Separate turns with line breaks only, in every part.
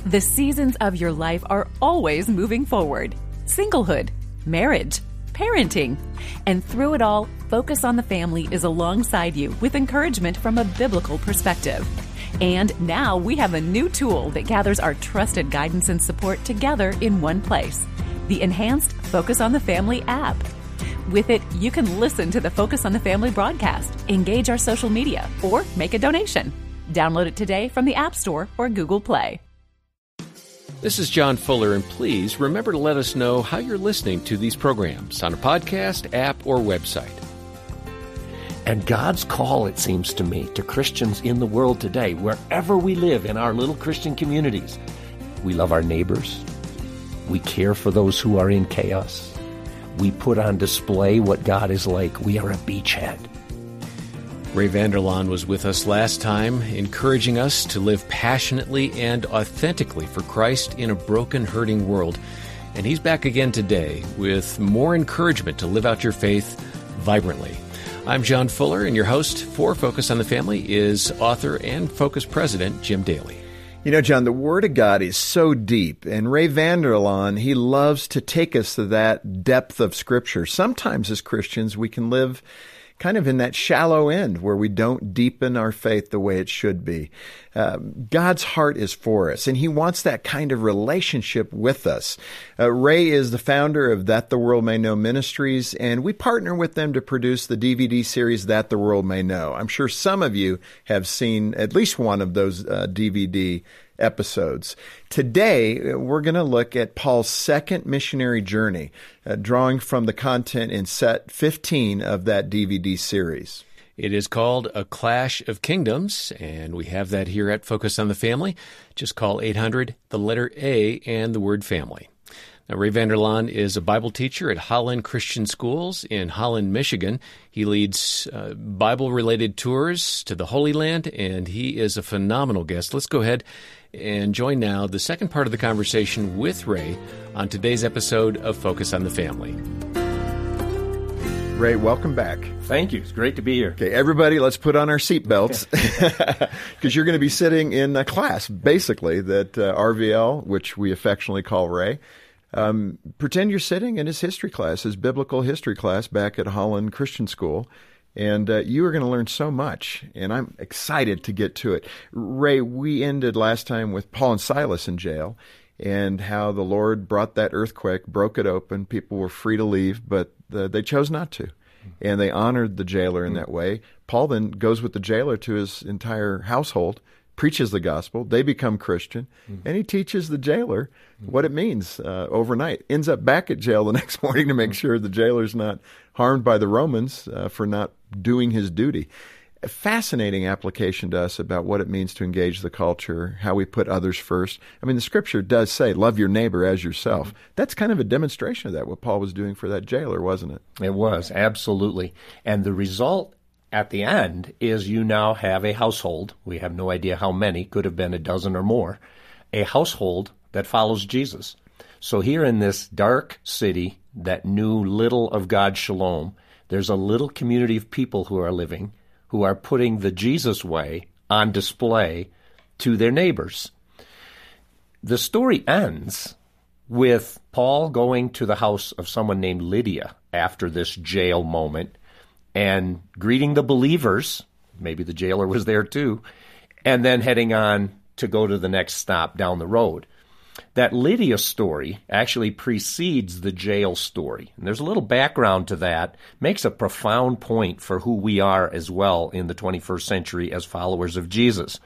The seasons of your life are always moving forward. Singlehood, marriage, parenting. And through it all, Focus on the Family is alongside you with encouragement from a biblical perspective. And now we have a new tool that gathers our trusted guidance and support together in one place, the enhanced Focus on the Family app. With it, you can listen to the Focus on the Family broadcast, engage our social media, or make a donation. Download it today from the App Store or Google Play.
This is John Fuller, and please remember to let us know how you're listening to these programs on a podcast, app, or website.
And God's call, it seems to me, to Christians in the world today, wherever we live in our little Christian communities, we love our neighbors. We care for those who are in chaos. We put on display what God is like. We are a beachhead.
Ray Vander Laan was with us last time, encouraging us to live passionately and authentically for Christ in a broken, hurting world. And he's back again today with more encouragement to live out your faith vibrantly. I'm John Fuller, and your host for Focus on the Family is author and Focus president Jim Daly.
You know, John, the Word of God is so deep, and Ray Vander Laan, he loves to take us to that depth of Scripture. Sometimes as Christians, we can live kind of in that shallow end where we don't deepen our faith the way it should be. God's heart is for us, and He wants that kind of relationship with us. Ray is the founder of That the World May Know Ministries, and we partner with them to produce the DVD series That the World May Know. I'm sure some of you have seen at least one of those DVD episodes. Today, we're going to look at Paul's second missionary journey, drawing from the content in set 15 of that DVD series.
It is called A Clash of Kingdoms, and we have that here at Focus on the Family. Just call 800, the letter A, and the word family. Now, Ray Vander Laan is a Bible teacher at Holland Christian Schools in Holland, Michigan. He leads Bible-related tours to the Holy Land, and he is a phenomenal guest. Let's go ahead and join now the second part of the conversation with Ray on today's episode of Focus on the Family.
Ray, welcome back.
Thank you. It's great to be here.
Okay, everybody, let's put on our seatbelts because you're going to be sitting in a class, basically, that RVL, which we affectionately call Ray, pretend you're sitting in his history class, his biblical history class back at Holland Christian School. And you are going to learn so much, and I'm excited to get to it. Ray, we ended last time with Paul and Silas in jail and how the Lord brought that earthquake, broke it open. People were free to leave, but they chose not to, and they honored the jailer in that way. Paul then goes with the jailer to his entire household, preaches the gospel. They become Christian, and he teaches the jailer what it means overnight. Ends up back at jail the next morning to make sure the jailer's not harmed by the Romans for not doing his duty. A fascinating application to us about what it means to engage the culture, how we put others first. I mean, the Scripture does say, love your neighbor as yourself. That's kind of a demonstration of that, what Paul was doing for that jailer, wasn't it?
It was, absolutely. And the result at the end is you now have a household. We have no idea how many, could have been a dozen or more, a household that follows Jesus. So here in this dark city that knew little of God's shalom, there's a little community of people who are living, who are putting the Jesus way on display to their neighbors. The story ends with Paul going to the house of someone named Lydia after this jail moment and greeting the believers, maybe the jailer was there too, and then heading on to go to the next stop down the road. That Lydia story actually precedes the jail story. And there's a little background to that, makes a profound point for who we are as well in the 21st century as followers of Jesus.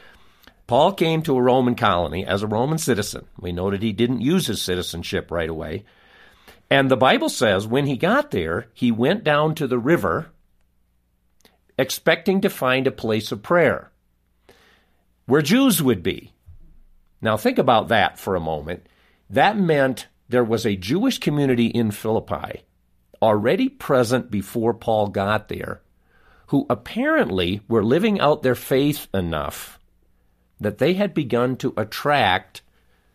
Paul came to a Roman colony as a Roman citizen. We know that he didn't use his citizenship right away. And the Bible says when he got there, he went down to the river expecting to find a place of prayer where Jews would be. Now think about that for a moment. That meant there was a Jewish community in Philippi already present before Paul got there who apparently were living out their faith enough that they had begun to attract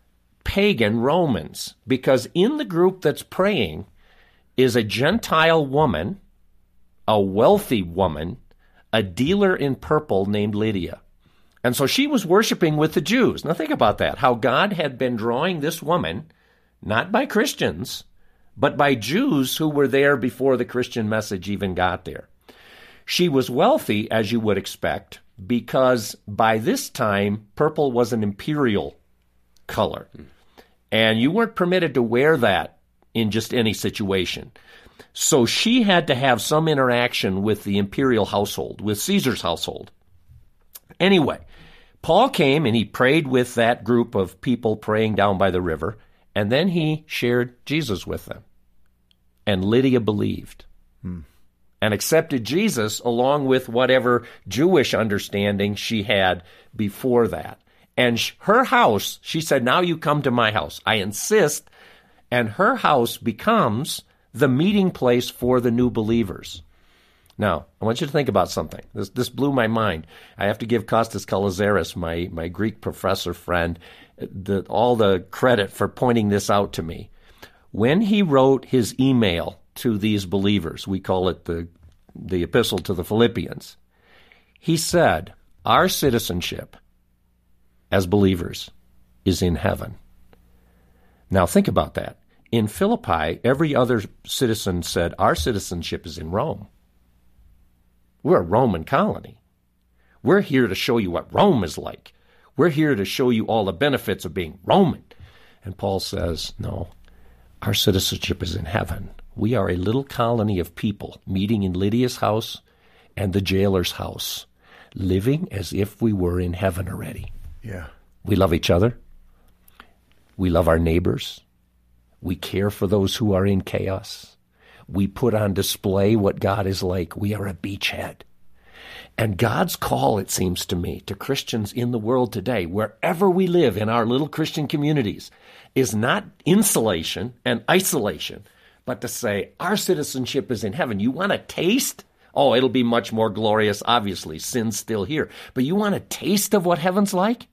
pagan Romans, because in the group that's praying is a Gentile woman, a wealthy woman, a dealer in purple named Lydia. And so she was worshiping with the Jews. Now think about that, how God had been drawing this woman, not by Christians, but by Jews who were there before the Christian message even got there. She was wealthy, as you would expect, because by this time, purple was an imperial color. And you weren't permitted to wear that in just any situation. So she had to have some interaction with the imperial household, with Caesar's household. Anyway, Paul came and he prayed with that group of people praying down by the river, and then he shared Jesus with them. And Lydia believed and accepted Jesus along with whatever Jewish understanding she had before that. And her house, she said, now you come to my house. I insist. And her house becomes the meeting place for the new believers. Now, I want you to think about something. This blew my mind. I have to give Kostas Kalazaris, my Greek professor friend, all the credit for pointing this out to me. When he wrote his email to these believers, we call it the epistle to the Philippians, he said, our citizenship as believers is in heaven. Now think about that. In Philippi, every other citizen said, our citizenship is in Rome. We're a Roman colony. We're here to show you what Rome is like. We're here to show you all the benefits of being Roman. And Paul says, no, our citizenship is in heaven. We are a little colony of people meeting in Lydia's house and the jailer's house, living as if we were in heaven already.
Yeah.
We love each other. We love our neighbors. We care for those who are in chaos. We put on display what God is like. We are a beachhead. And God's call, it seems to me, to Christians in the world today, wherever we live in our little Christian communities, is not insulation and isolation, but to say, our citizenship is in heaven. You want a taste? Oh, it'll be much more glorious, obviously. Sin's still here. But you want a taste of what heaven's like?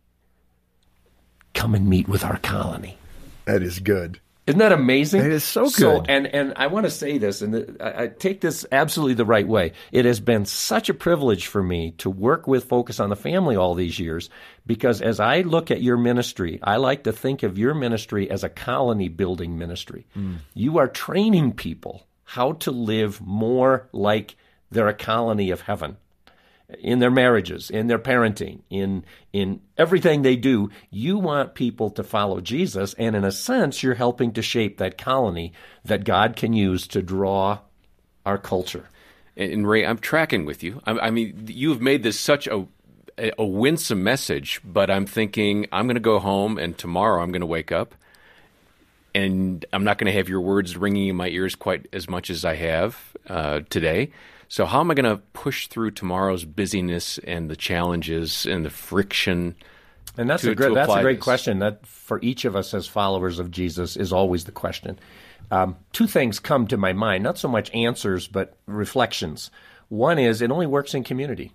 Come and meet with our colony.
That is good.
Isn't that amazing?
It is so good.
And I want to say this, and I take this absolutely the right way. It has been such a privilege for me to work with Focus on the Family all these years, because as I look at your ministry, I like to think of your ministry as a colony-building ministry. You are training people how to live more like they're a colony of heaven. In their marriages, in their parenting, in everything they do, you want people to follow Jesus, and in a sense, you're helping to shape that colony that God can use to draw our culture.
And Ray, I'm tracking with you. I mean, you've made this such a winsome message, but I'm thinking I'm going to go home, and tomorrow I'm going to wake up, and I'm not going to have your words ringing in my ears quite as much as I have today. So how am I going to push through tomorrow's busyness and the challenges and the friction?
And that's a great question. That for each of us as followers of Jesus is always the question. Two things come to my mind, not so much answers, but reflections. One is it only works in community.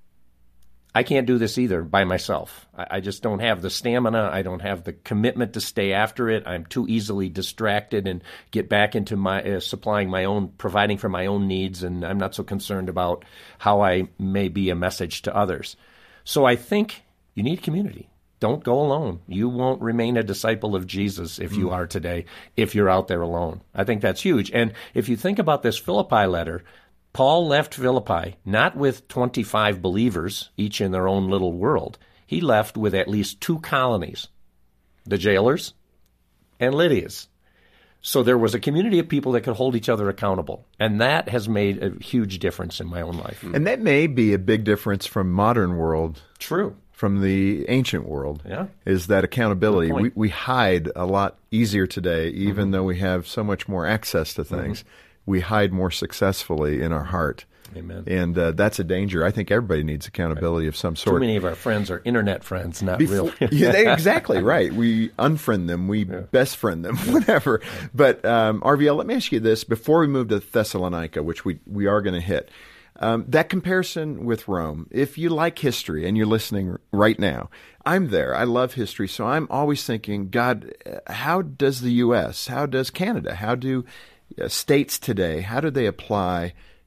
I can't do this either by myself. I just don't have the stamina. I don't have the commitment to stay after it. I'm too easily distracted and get back into my supplying my own, providing for my own needs, and I'm not so concerned about how I may be a message to others. So I think you need community. Don't go alone. You won't remain a disciple of Jesus if you are today, if you're out there alone. I think that's huge. And if you think about this Philippi letter, Paul left Philippi not with 25 believers, each in their own little world. He left with at least 2 colonies, the jailers and Lydia's. So there was a community of people that could hold each other accountable. And that has made a huge difference in my own life.
And that may be a big difference from modern world.
True.
From the ancient world,
yeah,
is that accountability. We hide a lot easier today, even though we have so much more access to things. We hide more successfully in our heart.
Amen.
And that's a danger. I think everybody needs accountability of some sort.
Too many of our friends are internet friends, not real.
Yeah, exactly right. We unfriend them. We best friend them, whatever. But RVL, let me ask you this. Before we move to Thessalonica, which we are going to hit, that comparison with Rome, if you like history and you're listening right now, I'm there. I love history. So I'm always thinking, God, how does the U.S., how does Canada, how do states today, how do they apply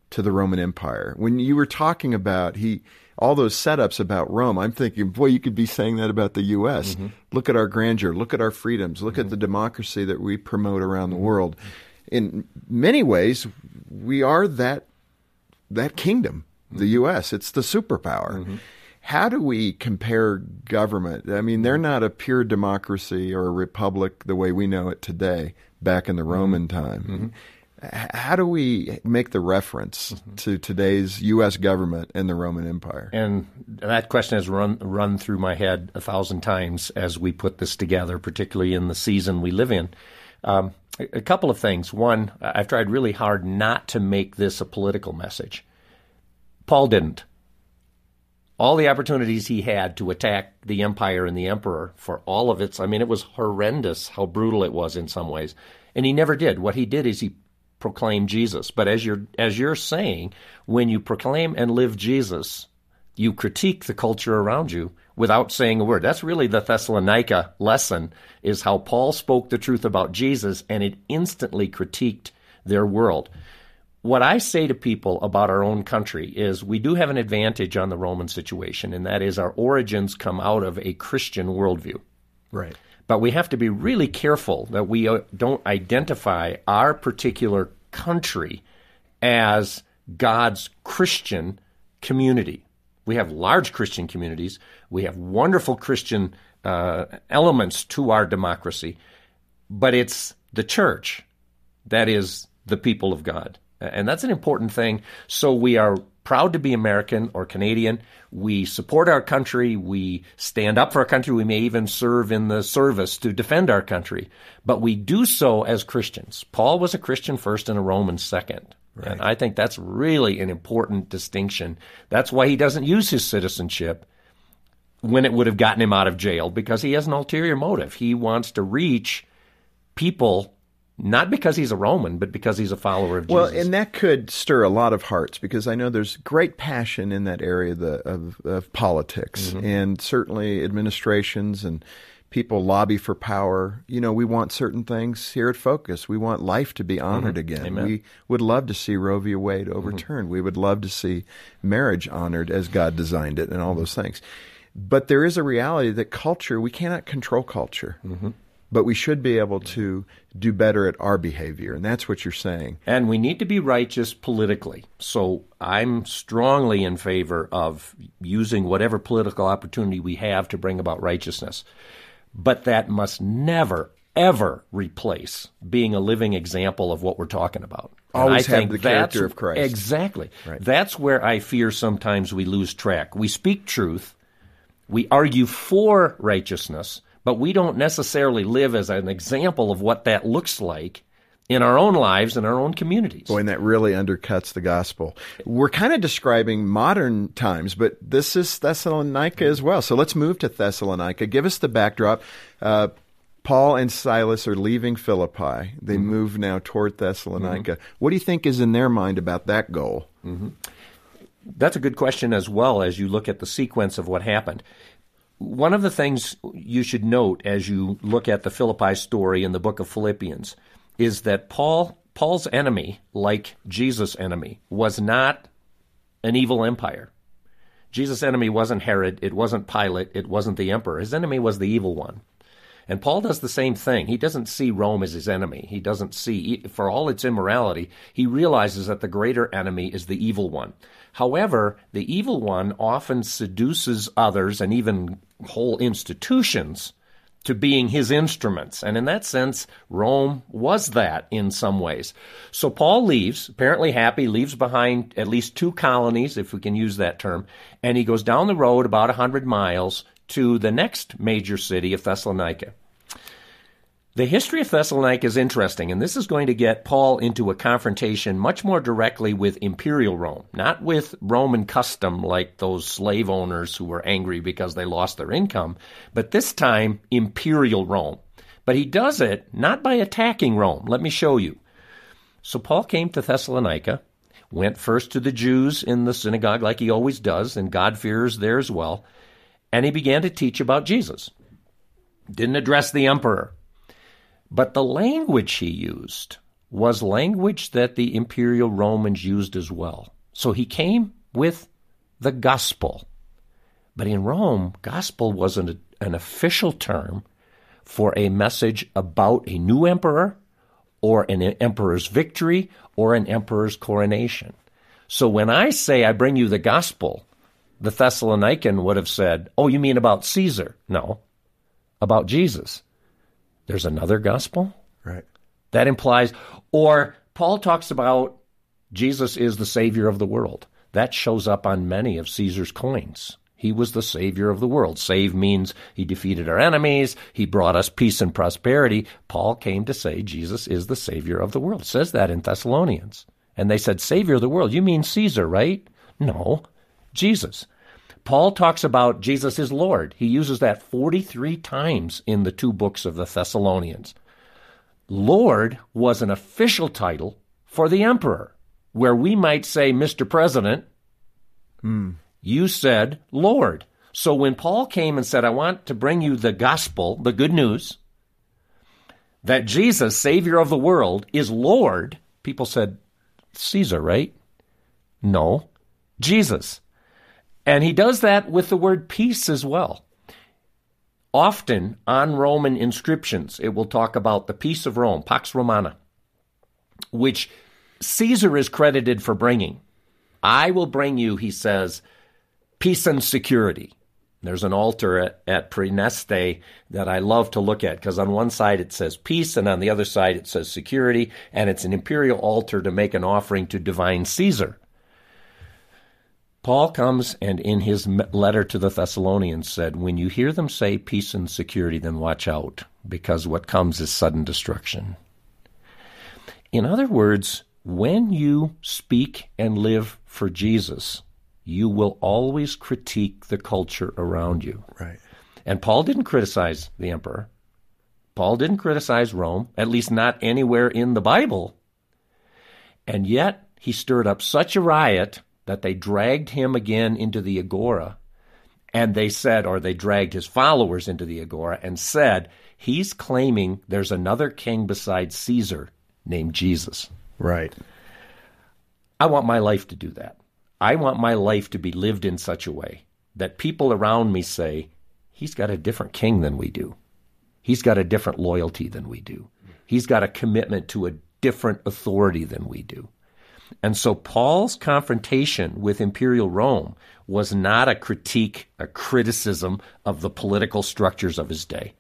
to the Roman Empire. When you were talking about all those setups about Rome, I'm thinking, boy, you could be saying that about the U.S. Look at our grandeur. Look at our freedoms. Look at the democracy that we promote around the world. In many ways, we are that kingdom, the U.S. It's the superpower. How do we compare government? I mean, they're not a pure democracy or a republic the way we know it today, back in the Roman time. How do we make the reference to today's U.S. government and the Roman Empire?
And that question has run through my head 1,000 times as we put this together, particularly in the season we live in. A couple of things. One, I've tried really hard not to make this a political message. Paul didn't. All the opportunities he had to attack the empire and the emperor for all of its, I mean, it was horrendous how brutal it was in some ways. And he never did. What he did is he proclaimed Jesus. But as you're saying, when you proclaim and live Jesus, you critique the culture around you without saying a word. That's really the Thessalonica lesson, is how Paul spoke the truth about Jesus, and it instantly critiqued their world. What I say to people about our own country is we do have an advantage on the Roman situation, and that is our origins come out of a Christian worldview.
Right.
But we have to be really careful that we don't identify our particular country as God's Christian community. We have large Christian communities. We have wonderful Christian elements to our democracy. But it's the church that is the people of God. And that's an important thing. So we are proud to be American or Canadian. We support our country. We stand up for our country. We may even serve in the service to defend our country. But we do so as Christians. Paul was a Christian first and a Roman second. Right. And I think that's really an important distinction. That's why he doesn't use his citizenship when it would have gotten him out of jail, because he has an ulterior motive. He wants to reach people not because he's a Roman, but because he's a follower of Jesus.
Well, and that could stir a lot of hearts, because I know there's great passion in that area of politics, and certainly administrations and people lobby for power. You know, we want certain things here at Focus. We want life to be honored again.
Amen.
We would love to see Roe v. Wade overturned. We would love to see marriage honored as God designed it and all those things. But there is a reality that culture, we cannot control culture. But we should be able to do better at our behavior, and that's what you're saying.
And we need to be righteous politically. So I'm strongly in favor of using whatever political opportunity we have to bring about righteousness. But that must never, ever replace being a living example of what we're talking about.
Always have the character of Christ.
Exactly.
Right.
That's where I fear sometimes we lose track. We speak truth. We argue for righteousness, but we don't necessarily live as an example of what that looks like in our own lives and our own communities.
Boy, and that really undercuts the gospel. We're kind of describing modern times, but this is Thessalonica as well. So let's move to Thessalonica. Give us the backdrop. Paul and Silas are leaving Philippi. They move now toward Thessalonica. What do you think is in their mind about that goal?
That's a good question as well, as you look at the sequence of what happened. One of the things you should note as you look at the Philippi story in the book of Philippians is that Paul's enemy, like Jesus' enemy, was not an evil empire. Jesus' enemy wasn't Herod, it wasn't Pilate, it wasn't the emperor. His enemy was the evil one. And Paul does the same thing. He doesn't see Rome as his enemy. He doesn't see, for all its immorality, he realizes that the greater enemy is the evil one. However, the evil one often seduces others and even whole institutions to being his instruments. And in that sense, Rome was that in some ways. So Paul leaves, apparently happy, leaves behind at least 2 colonies, if we can use that term, and he goes down the road about 100 miles to the next major city of Thessalonica. The history of Thessalonica is interesting, and this is going to get Paul into a confrontation much more directly with imperial Rome, not with Roman custom like those slave owners who were angry because they lost their income, but this time imperial Rome. But he does it not by attacking Rome. Let me show you. So Paul came to Thessalonica, went first to the Jews in the synagogue like he always does, and God-fearers there as well, and he began to teach about Jesus. Didn't address the emperor. But the language he used was language that the imperial Romans used as well. So he came with the gospel. But in Rome, gospel wasn't an official term for a message about a new emperor or an emperor's victory or an emperor's coronation. So when I say I bring you the gospel, the Thessalonican would have said, oh, you mean about Caesar? No, about Jesus. There's another gospel?
Right.
That implies, or Paul talks about Jesus is the Savior of the world. That shows up on many of Caesar's coins. He was the Savior of the world. Save means he defeated our enemies. He brought us peace and prosperity. Paul came to say Jesus is the Savior of the world. It says that in Thessalonians. And they said, Savior of the world, you mean Caesar, right? No, Jesus. Paul talks about Jesus is Lord. He uses that 43 times in the 2 books of the Thessalonians. Lord was an official title for the emperor, where we might say, Mr. President, you said Lord. So when Paul came and said, I want to bring you the gospel, the good news, that Jesus, Savior of the world, is Lord, people said, Caesar, right? No, Jesus. And he does that with the word peace as well. Often on Roman inscriptions, it will talk about the peace of Rome, Pax Romana, which Caesar is credited for bringing. I will bring you, he says, peace and security. There's an altar at Praeneste that I love to look at because on one side it says peace and on the other side it says security, and it's an imperial altar to make an offering to divine Caesar. Paul comes and in his letter to the Thessalonians said, when you hear them say peace and security, then watch out, because what comes is sudden destruction. In other words, when you speak and live for Jesus, you will always critique the culture around you.
Right.
And Paul didn't criticize the emperor. Paul didn't criticize Rome, at least not anywhere in the Bible. And yet he stirred up such a riot that they dragged him again into the agora, and they said, or they dragged his followers into the agora and said, he's claiming there's another king besides Caesar named Jesus.
Right.
I want my life to do that. I want my life to be lived in such a way that people around me say, he's got a different king than we do. He's got a different loyalty than we do. He's got a commitment to a different authority than we do. And so Paul's confrontation with imperial Rome was not a critique, a criticism of the political structures of his day.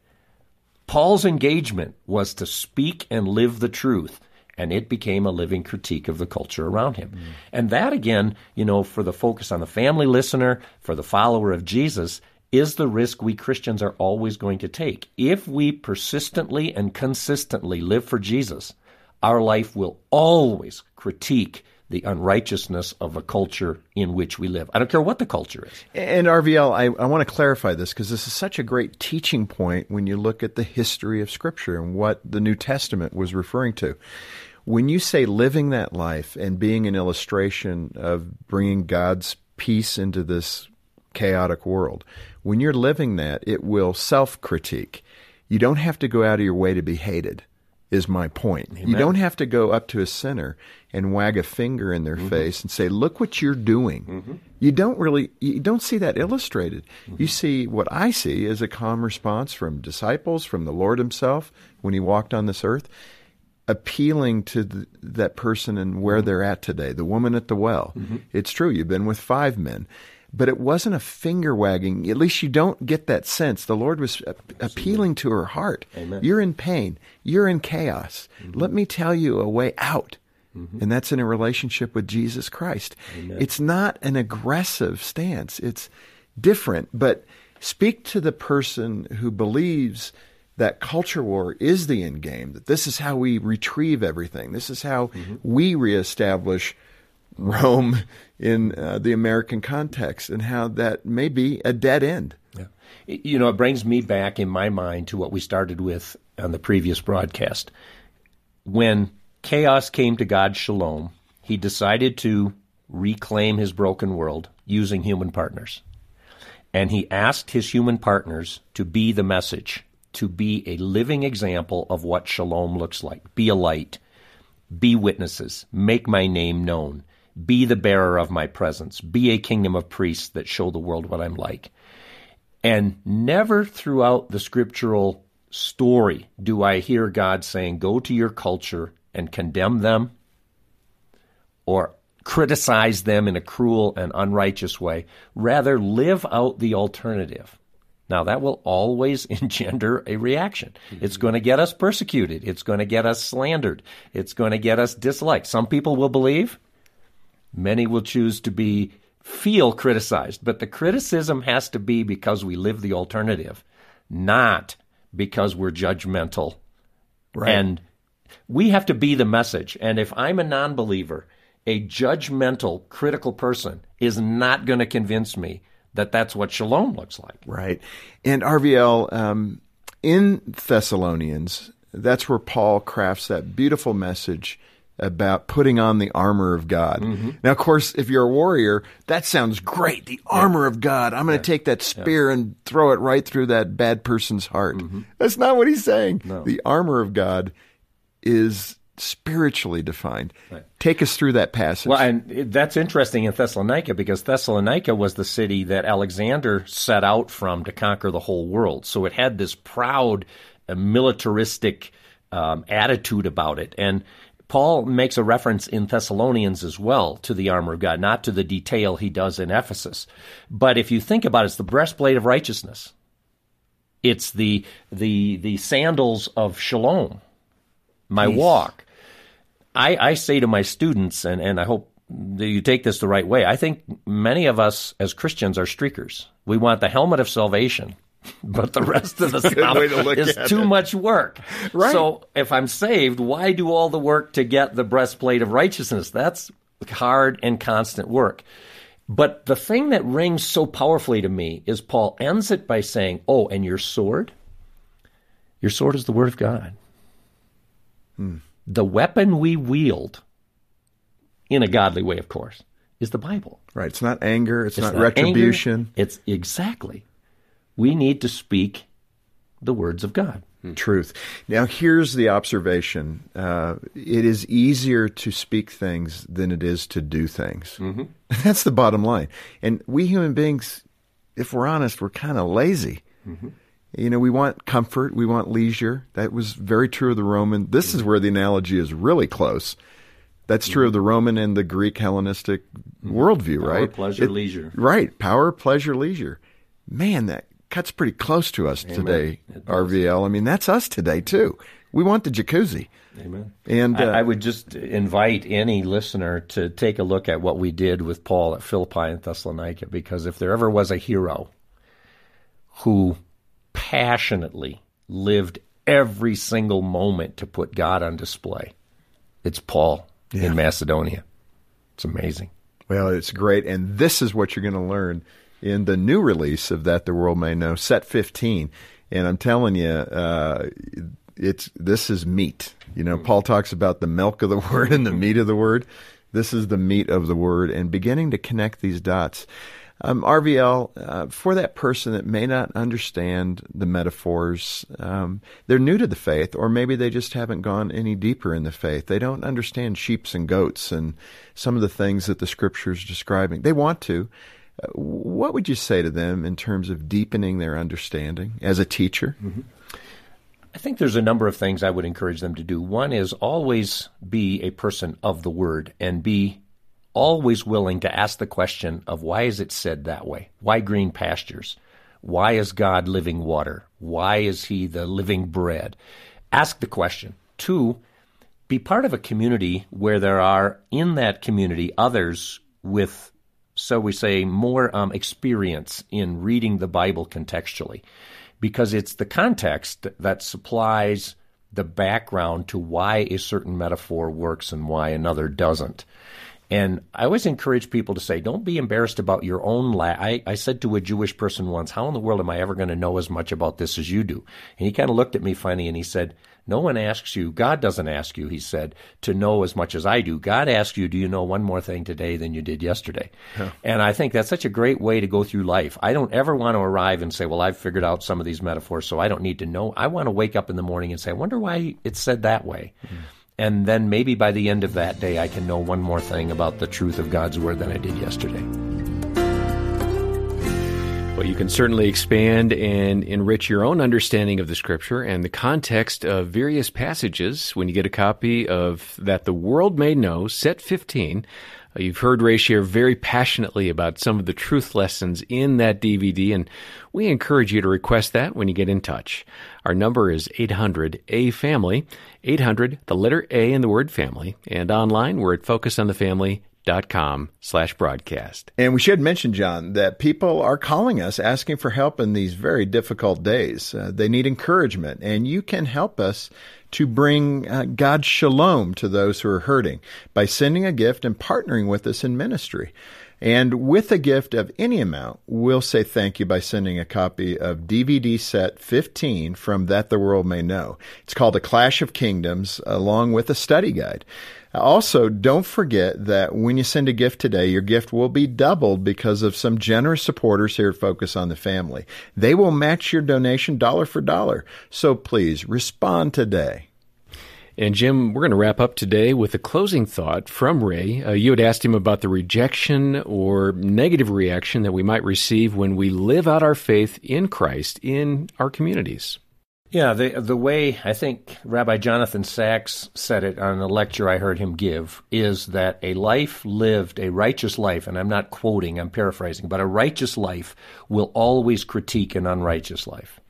Paul's engagement was to speak and live the truth, and it became a living critique of the culture around him. And that, again, for the focus on the family listener, for the follower of Jesus, is the risk we Christians are always going to take. If we persistently and consistently live for Jesus, our life will always critique the unrighteousness of a culture in which we live. I don't care what the culture is.
And RVL, I want to clarify this because this is such a great teaching point when you look at the history of Scripture and what the New Testament was referring to. When you say living that life and being an illustration of bringing God's peace into this chaotic world, when you're living that, it will self-critique. You don't have to go out of your way to be hated, is my point. Amen. You don't have to go up to a sinner and wag a finger in their face and say, look what you're doing. You don't see that illustrated. You see what I see is a calm response from disciples, from the Lord himself when he walked on this earth, appealing to that person and where they're at today, the woman at the well. It's true, you've been with 5 men. But it wasn't a finger wagging. At least you don't get that sense. The Lord was appealing to her heart.
Amen.
You're in pain. You're in chaos. Let me tell you a way out. And that's in a relationship with Jesus Christ.
Amen.
It's not an aggressive stance. It's different. But speak to the person who believes that culture war is the end game, that this is how we retrieve everything. This is how we reestablish Rome in the American context, and how that may be a dead end.
Yeah. It brings me back in my mind to what we started with on the previous broadcast. When chaos came to God's shalom, he decided to reclaim his broken world using human partners. And he asked his human partners to be the message, to be a living example of what shalom looks like. Be a light. Be witnesses. Make my name known. Be the bearer of my presence. Be a kingdom of priests that show the world what I'm like. And never throughout the scriptural story do I hear God saying, go to your culture and condemn them or criticize them in a cruel and unrighteous way. Rather, live out the alternative. Now, that will always engender a reaction. It's going to get us persecuted. It's going to get us slandered. It's going to get us disliked. Some people will believe. Many will choose to feel criticized. But the criticism has to be because we live the alternative, not because we're judgmental.
Right.
And we have to be the message. And if I'm a non-believer, a judgmental, critical person is not going to convince me that that's what shalom looks like.
Right. And RVL, in Thessalonians, that's where Paul crafts that beautiful message about putting on the armor of God. Mm-hmm. Now, of course, if you're a warrior, that sounds great. The armor of God. I'm going to take that spear and throw it right through that bad person's heart. Mm-hmm. That's not what he's saying. No. The armor of God is spiritually defined. Right. Take us through that passage.
Well, and that's interesting in Thessalonica because Thessalonica was the city that Alexander set out from to conquer the whole world. So it had this proud, militaristic attitude about it. And Paul makes a reference in Thessalonians as well to the armor of God, not to the detail he does in Ephesus. But if you think about it, it's the breastplate of righteousness. It's the sandals of shalom, my walk. I say to my students, and I hope that you take this the right way, I think many of us as Christians are streakers. We want the helmet of salvation, but the rest of the stuff is too much work.
Right.
So if I'm saved, why do all the work to get the breastplate of righteousness? That's hard and constant work. But the thing that rings so powerfully to me is Paul ends it by saying, oh, and your sword? Your sword is the word of God. The weapon we wield, in a godly way, of course, is the Bible.
Right. It's not anger. It's not retribution.
Anger. It's exactly. We need to speak the words of God.
Truth. Now, here's the observation. It is easier to speak things than it is to do things. Mm-hmm. That's the bottom line. And we human beings, if we're honest, we're kind of lazy. Mm-hmm. You know, we want comfort. We want leisure. That was very true of the Roman. This is where the analogy is really close. That's true of the Roman and the Greek Hellenistic worldview, right?
Power, pleasure, leisure.
Right. Power, pleasure, leisure. Man, that cuts pretty close to us today, RVL. I mean, that's us today, too. We want the jacuzzi.
Amen.
And
I would just invite any listener to take a look at what we did with Paul at Philippi and Thessalonica, because if there ever was a hero who passionately lived every single moment to put God on display, it's Paul in Macedonia. It's amazing. Well,
it's great. And this is what you're going to learn in the new release of That the World May Know, Set 15. And I'm telling you, this is meat. You know, Paul talks about the milk of the word and the meat of the word. This is the meat of the word, and beginning to connect these dots. RVL, for that person that may not understand the metaphors, they're new to the faith, or maybe they just haven't gone any deeper in the faith. They don't understand sheeps and goats and some of the things that the Scripture is describing. They want to. What would you say to them in terms of deepening their understanding as a teacher?
Mm-hmm. I think there's a number of things I would encourage them to do. One is always be a person of the Word and be always willing to ask the question of why is it said that way? Why green pastures? Why is God living water? Why is He the living bread? Ask the question. 2, be part of a community where there are in that community others with, so we say, more experience in reading the Bible contextually, because it's the context that supplies the background to why a certain metaphor works and why another doesn't. And I always encourage people to say, don't be embarrassed about your own I said to a Jewish person once, how in the world am I ever going to know as much about this as you do? And he kind of looked at me funny and he said, no one asks you, God doesn't ask you, he said, to know as much as I do. God asks you, do you know one more thing today than you did yesterday? Huh. And I think that's such a great way to go through life. I don't ever want to arrive and say, well, I've figured out some of these metaphors, so I don't need to know. I want to wake up in the morning and say, I wonder why it's said that way. Mm. And then maybe by the end of that day, I can know one more thing about the truth of God's Word than I did yesterday.
Well, you can certainly expand and enrich your own understanding of the Scripture and the context of various passages when you get a copy of That the World May Know, Set 15. You've heard Ray share very passionately about some of the truth lessons in that DVD, and we encourage you to request that when you get in touch. Our number is 800-A-FAMILY, 800, the letter A in the word family, and online we're at focusonthefamily.com/broadcast.
And we should mention, John, that people are calling us asking for help in these very difficult days. They need encouragement, and you can help us to bring God's shalom to those who are hurting by sending a gift and partnering with us in ministry. And with a gift of any amount, we'll say thank you by sending a copy of DVD set 15 from That the World May Know. It's called A Clash of Kingdoms, along with a study guide. Also, don't forget that when you send a gift today, your gift will be doubled because of some generous supporters here at Focus on the Family. They will match your donation dollar for dollar. So please respond today.
And Jim, we're going to wrap up today with a closing thought from Ray. You had asked him about the rejection or negative reaction that we might receive when we live out our faith in Christ in our communities.
Yeah, the way I think Rabbi Jonathan Sachs said it on a lecture I heard him give is that a life lived, a righteous life, and I'm not quoting, I'm paraphrasing, but a righteous life will always critique an unrighteous life.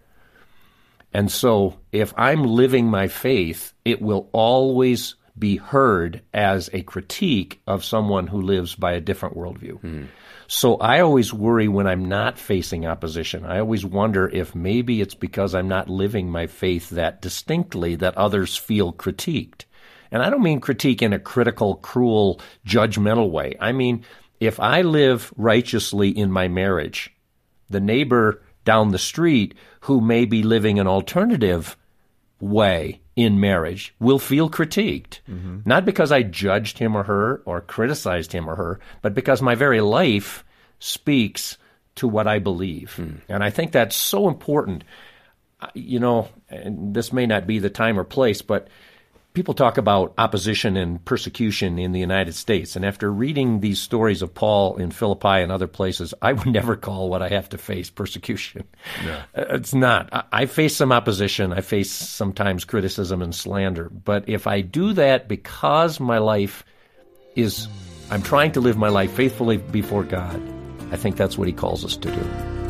And so if I'm living my faith, it will always be heard as a critique of someone who lives by a different worldview. So I always worry when I'm not facing opposition. I always wonder if maybe it's because I'm not living my faith that distinctly that others feel critiqued. And I don't mean critique in a critical, cruel, judgmental way. I mean, if I live righteously in my marriage, the neighbor down the street who may be living an alternative way in marriage will feel critiqued. Not because I judged him or her or criticized him or her, but because my very life speaks to what I believe. And I think that's so important. You know, and this may not be the time or place, but people talk about opposition and persecution in the United States. And after reading these stories of Paul in Philippi and other places, I would never call what I have to face persecution. No. It's not. I face some opposition. I face sometimes criticism and slander. But if I do that because my life is, I'm trying to live my life faithfully before God, I think that's what he calls us to do.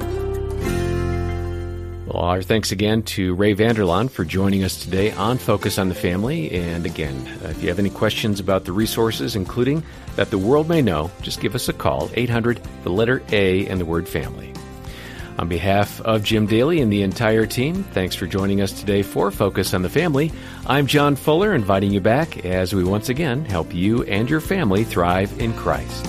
Well, our thanks again to Ray Vander Laan for joining us today on Focus on the Family. And again, if you have any questions about the resources, including That the World May Know, just give us a call, 800, the letter A and the word family. On behalf of Jim Daly and the entire team, thanks for joining us today for Focus on the Family. I'm John Fuller, inviting you back as we once again help you and your family thrive in Christ.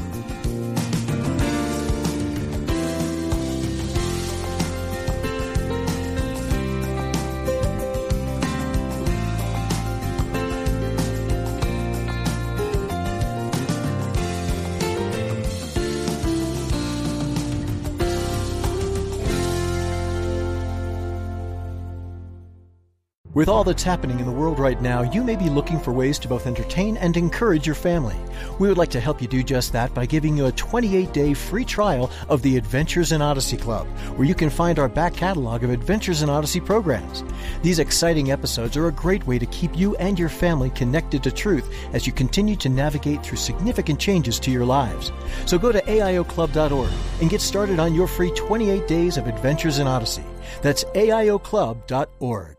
With all that's happening in the world right now, you may be looking for ways to both entertain and encourage your family. We would like to help you do just that by giving you a 28-day free trial of the Adventures in Odyssey Club, where you can find our back catalog of Adventures in Odyssey programs. These exciting episodes are a great way to keep you and your family connected to truth as you continue to navigate through significant changes to your lives. So go to aioclub.org and get started on your free 28 days of Adventures in Odyssey. That's aioclub.org.